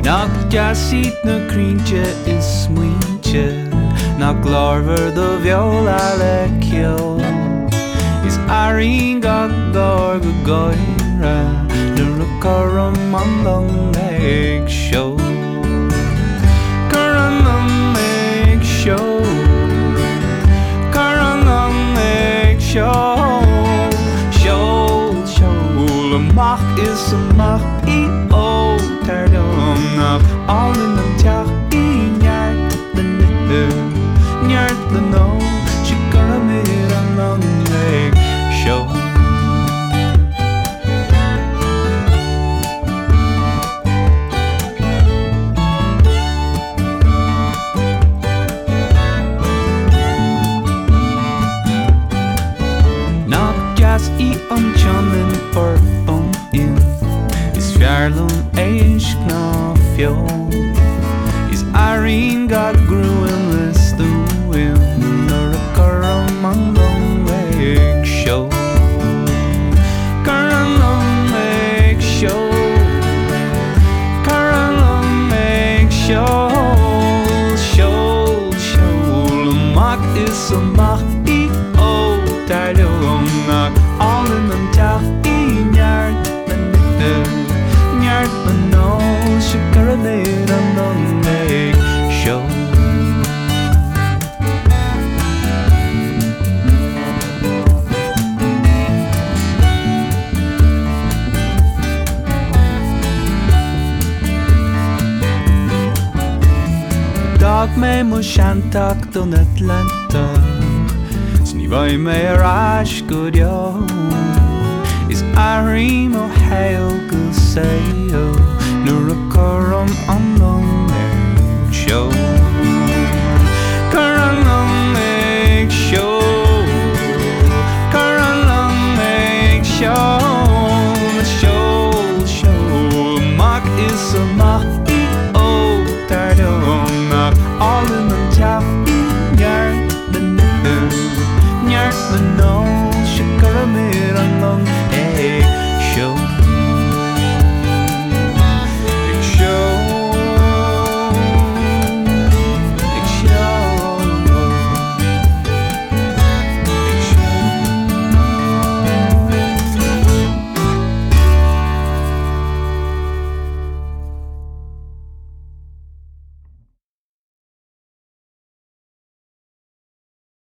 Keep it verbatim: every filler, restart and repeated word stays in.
Nach jasit na cringe is smuinte nach glárver do viola le kio is aring gag gar go goira nu karam mandang make show karam make show karam make show show show le mach is a mach I o ter dom nach all in the tag I nyart the nit nyart the no she karam it a long make show I an chanin for on in is fjarlun eich na fjó is arin gad gruen listu in nor a karam andong make show karam make show karam make show show show mak is a mak I o tardum nak all in the tag I nyart the nit nyart the no she karanir and don't make show Dag me mo shantak don Atlanta Vai me rash good yo is Arim o hail go say yo no